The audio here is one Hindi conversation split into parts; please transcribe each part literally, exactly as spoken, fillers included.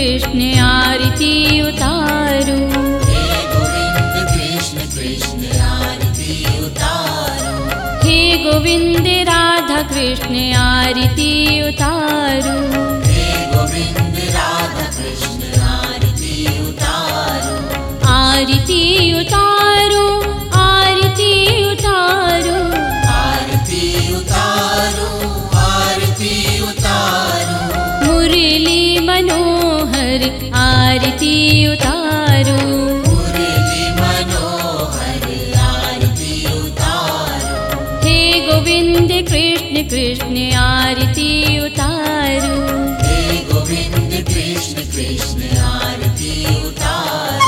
कृष्ण आरती उतारो। हे गोविंद कृष्ण कृष्ण आरती उतारो। हे गोविंद राधा कृष्ण आरती उतारो। हे गोविंद राधा कृष्ण आरती उतारो। आरती उतारो आरती उतारो। आरती उतारो आरती उतारो। मुरली मनोहर आरती उतारो। मुरली मनोहर आरती उतारो। हे गोविंद कृष्ण कृष्ण आरती उतारो। हे गोविंद कृष्ण कृष्ण आरती उतारो।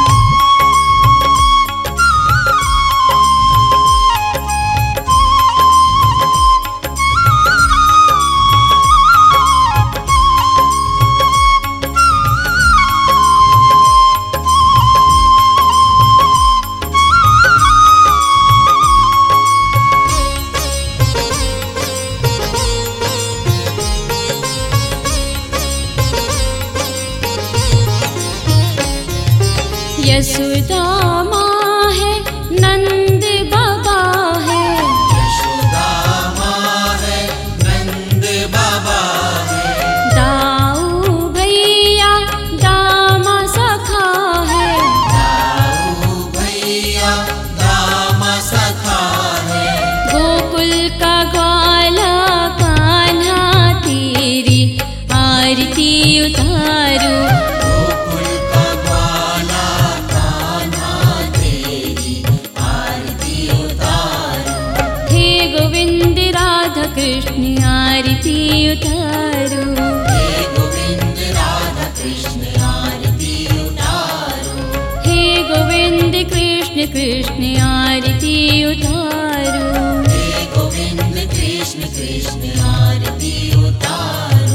यशोदा माँ है नंद बाबा है। यशोदा माँ है नंद बाबा है। दाऊ भैया दामा सखा है। दाऊ भैया दामा सखा है। गोकुल का ग्वाला कान्हा तेरी आरती उतारो। गोकुल का ग्वाला कान्हा तेरी आरती उतारो। हे गोविंद राधा कृष्ण आरती उतारो। हे गोविंद राधा कृष्ण आरती उतारो। हे गोविंद कृष्ण कृष्ण आरती उतारो। हे गोविंद कृष्ण कृष्ण आरती उतारो।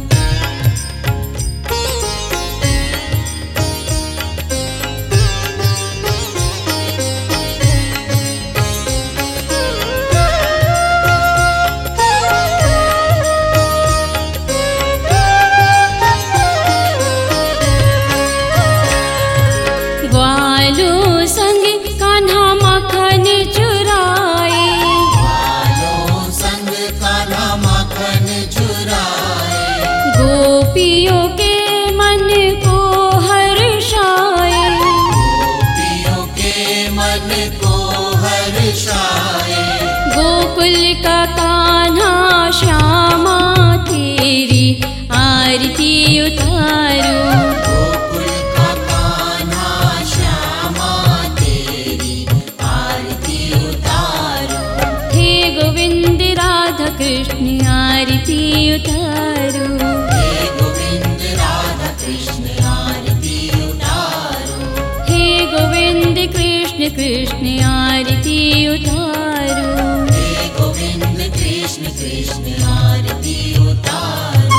ग्वालों संग कान्हा माखन चुराए। ग्वालों संग कान्हा माखन चुराए। गोपियों के मन को हर्षाए। गोपियों के मन को हर्षाए। गोकुल का कान्हा श्यामा तेरी आरती उतारो। गोकुल का कान्हा श्यामा तेरी आरती उतारो। हे गोविंद राधा कृष्ण आरती उतारो। हे गोविंद राधा कृष्ण आरती उतारो। हे गोविंद कृष्ण कृष्ण आरती उतारो। हे गोविंद कृष्ण कृष्ण आरती उतारो।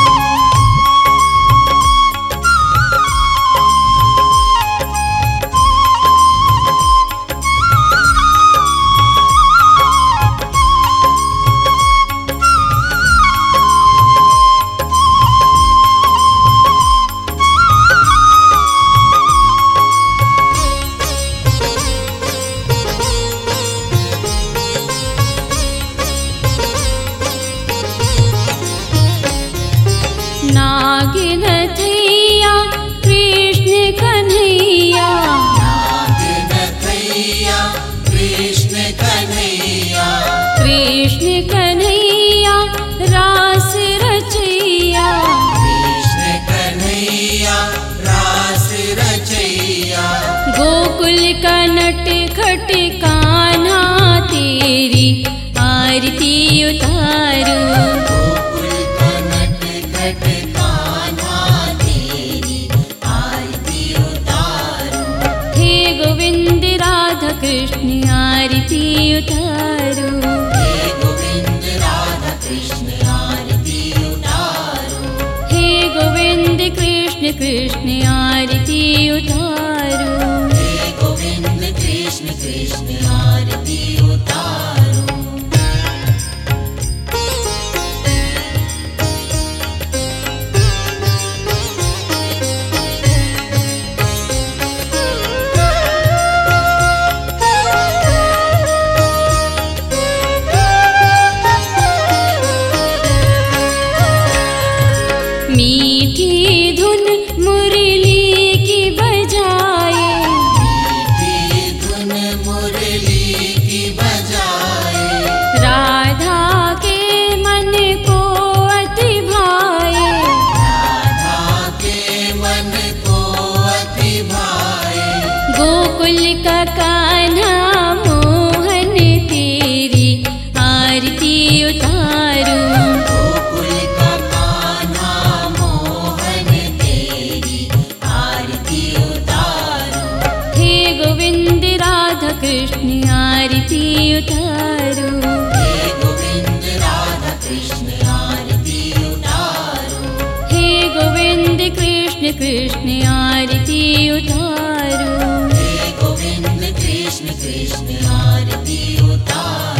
नागिन थैया कृष्ण कन्हैया। नागिन थैया कृष्ण कन्हैया। कृष्ण कन्हैया रास रचैया। कृष्ण कन्हैया रास रचैया। गोकुल का नट खट कान्हा तेरी आरती उतारो। गोकुल का नट खट कान्हा तेरी आरती उतारो। हे गोविंद राधा कृष्ण आरती उतारो। हे गोविंद राधा कृष्ण आरती उतारो। हे गोविंद कृष्ण कृष्ण आरती उतारो। हे गोविंद कृष्ण कृष्ण आरती उतारो। मुरली की बजाए। राधा के मन को अति भाए, राधा के मन को अति भाए। गोकुल का कान्हा मोहन तेरी आरती उतारू। गोकुल का कान्हा मोहन तेरी आरती उतारू। हे गोविंद राधा कृष्ण आरती उतारू। हे गोविंद राधा कृष्ण आरती उतारू। हे गोविंद कृष्ण कृष्ण आरती उतारू। हे गोविंद कृष्ण कृष्ण आरती उतारू।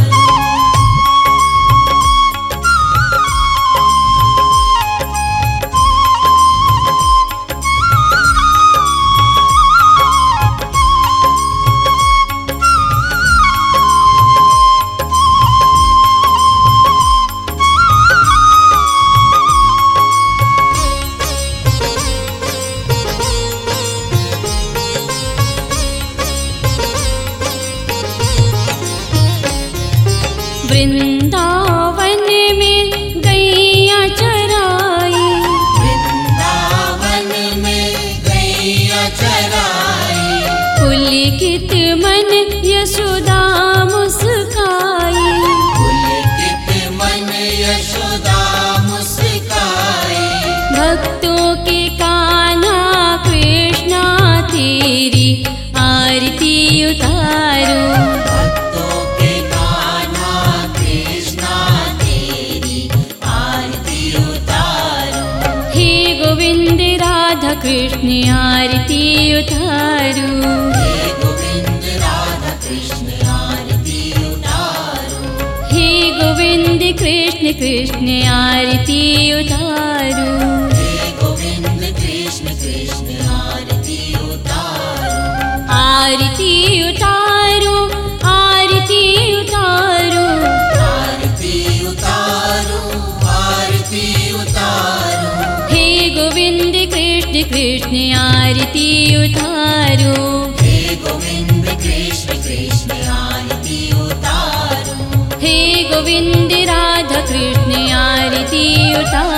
वृंदावन में गैया चराई, वृंदावन में गैया चराई। पुलकित मन यशोदा मुस्काई। पुलकित मन यशोदा मुस्काई। भक्तों के कान्हा कृष्णा तेरी आरती उतारू। भक्तों के कान्हा कृष्णा तेरी आरती उतारू। हे गोविंद राधा कृष्ण आरती उतारू। हे गोविंद राधा कृष्ण आरती उतारू। हे गोविंद कृष्ण कृष्ण आरती उतारू। हे गोविंद कृष्ण कृष्ण आरती उतारू। आरती उतारू, आरती उतारू। आरती उतारू, आरती उतारू। हे गोविंद कृष्ण कृष्ण आरती उतारू। हे गोविंद कृष्ण कृष्ण आरती उतारू। हे गोविंद राधा कृष्ण आरती उतारू।